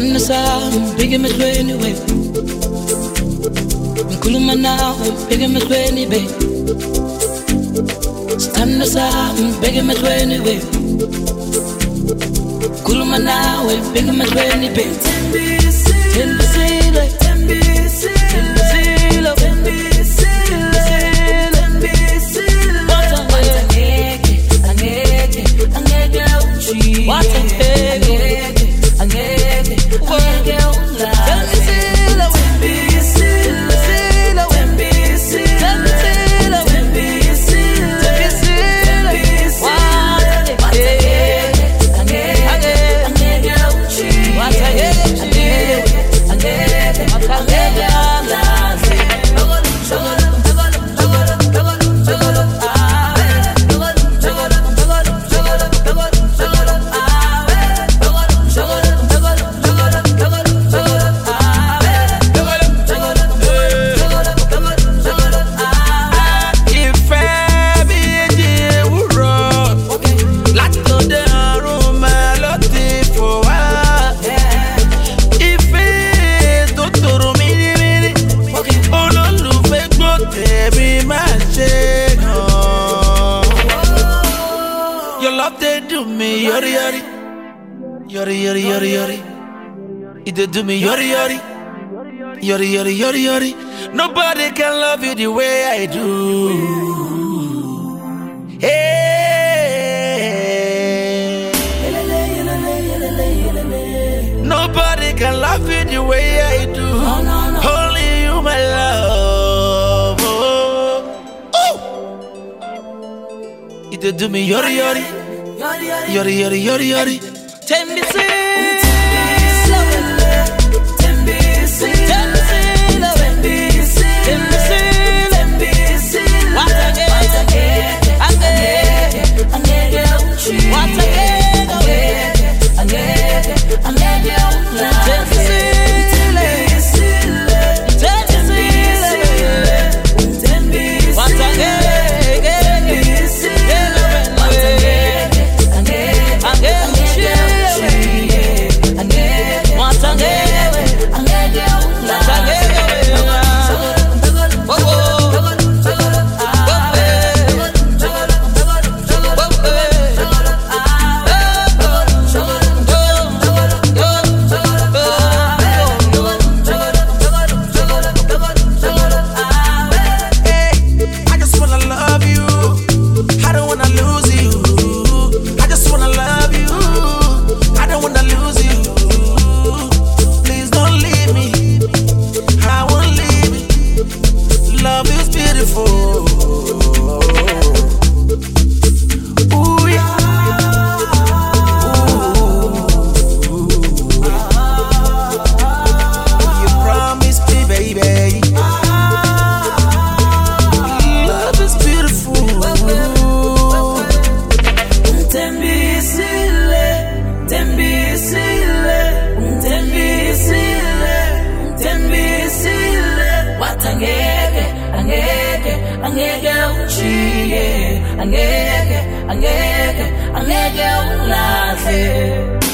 Stand aside, big in my 20 way. Kuluma now, big in my 20 way. Stand aside, big in my 20 way. Kuluma now, big in my 20 way. Tell the sailor, they do me yori yori, yori yori yori yori. Nobody can love you the way I do. Hey, nobody can love you the way I do. Only you, my love. Oh, they do me yori yori, yori yori yori yori. Tell me angeke ulahle.